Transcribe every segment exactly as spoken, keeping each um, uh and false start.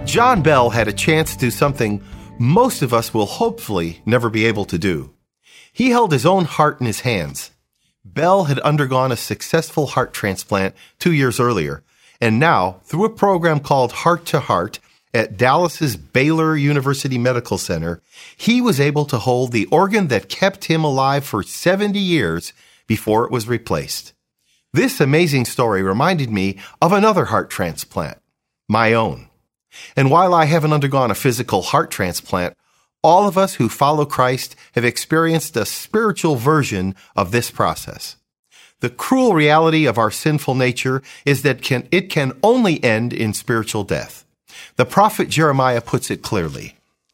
John Bell had a chance to do something most of us will hopefully never be able to do. He held his own heart in his hands. Bell had undergone a successful heart transplant two years earlier, and now, through a program called Heart to Heart at Dallas's Baylor University Medical Center, he was able to hold the organ that kept him alive for seventy years before it was replaced. This amazing story reminded me of another heart transplant, my own. And while I haven't undergone a physical heart transplant, all of us who follow Christ have experienced a spiritual version of this process. The cruel reality of our sinful nature is that can, it can only end in spiritual death. The prophet Jeremiah puts it clearly.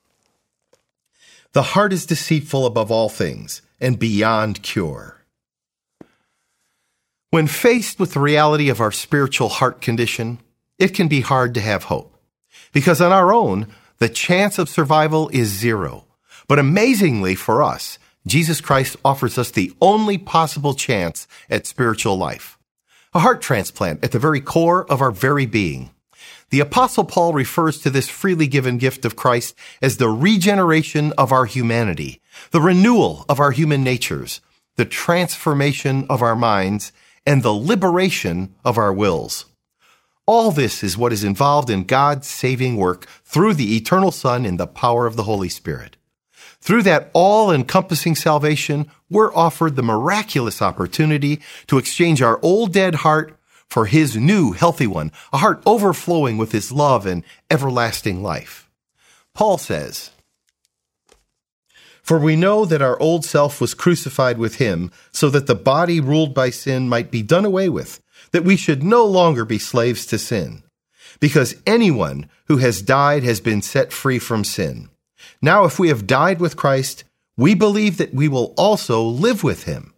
The heart is deceitful above all things and beyond cure. When faced with the reality of our spiritual heart condition, it can be hard to have hope. Because on our own, the chance of survival is zero. But amazingly for us, Jesus Christ offers us the only possible chance at spiritual life. A heart transplant at the very core of our very being. The Apostle Paul refers to this freely given gift of Christ as the regeneration of our humanity, the renewal of our human natures, the transformation of our minds, and the liberation of our wills. All this is what is involved in God's saving work through the eternal Son in the power of the Holy Spirit. Through that all-encompassing salvation, we're offered the miraculous opportunity to exchange our old dead heart for His new healthy one, a heart overflowing with His love and everlasting life. Paul says, "For we know that our old self was crucified with Him, so that the body ruled by sin might be done away with, that we should no longer be slaves to sin. Because anyone who has died has been set free from sin. Now, if we have died with Christ, we believe that we will also live with Him."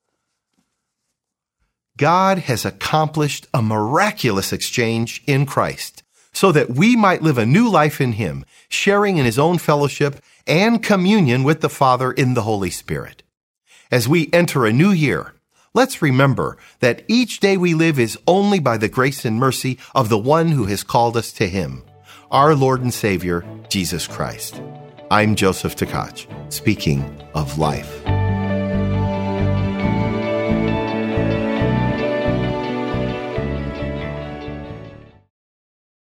God has accomplished a miraculous exchange in Christ so that we might live a new life in Him, sharing in His own fellowship and communion with the Father in the Holy Spirit. As we enter a new year, let's remember that each day we live is only by the grace and mercy of the one who has called us to Him, our Lord and Savior, Jesus Christ. I'm Joseph Tkach, speaking of life.